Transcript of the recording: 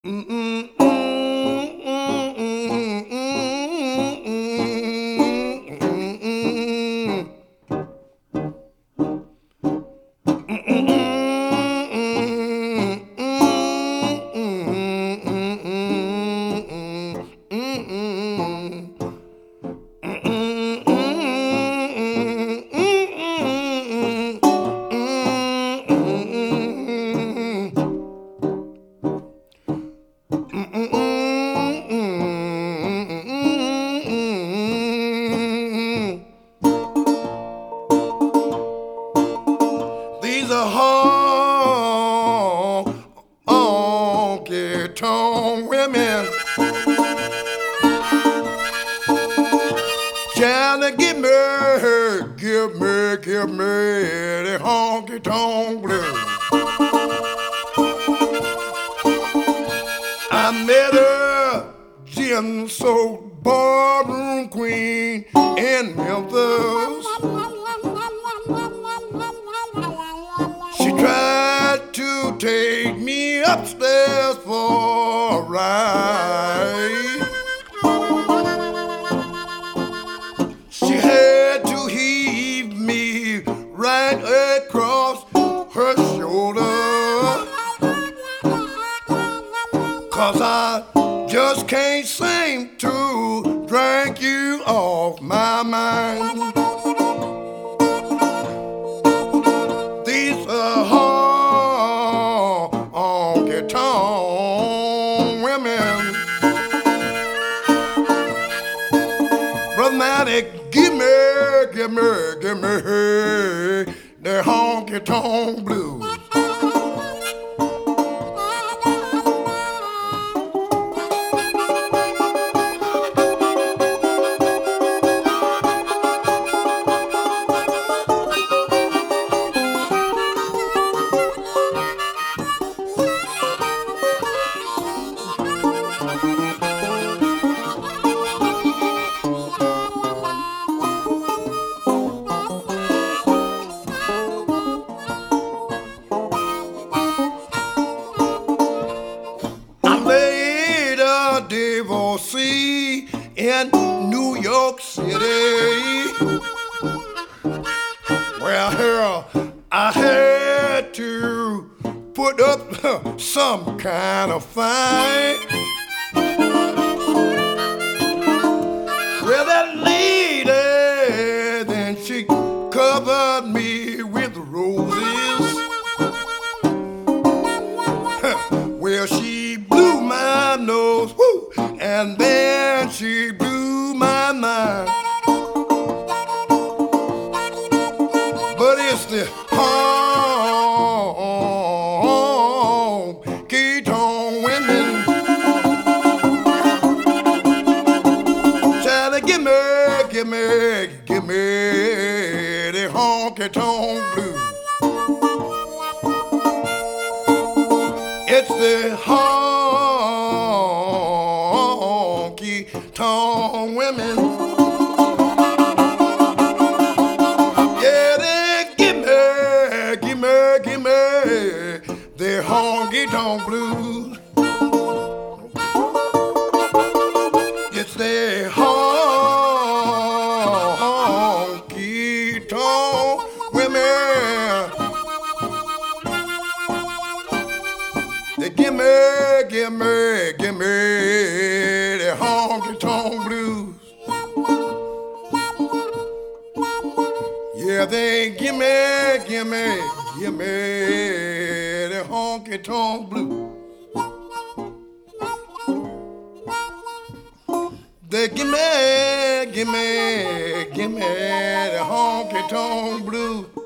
These are honky-tonk women trying to give me the honky-tonk blues. I met a gin-soaked ballroom queen in Memphis. She tried to take me upstairs for a ride. She had to heave me right across her shoulder, 'cause I just can't seem to drink you off my mind. These honky-tonk women, Brother Matty, give me the honky-tonk blues. Divorcee in New York City. Well, here I had to put up some kind of fight. Well, that lady, then she covered me with roses. Well, she blew my nose, woo, and then she blew my mind. But it's the honky-tonk women try to give me the honky-tonk blues. It's the honky-tonk women. Yeah, they give me the honky-tonk blues. It's the honky-tonk women. They give me the honky-tonk blues. Yeah, they give me the honky-tonk blues. They give me the honky-tonk blues.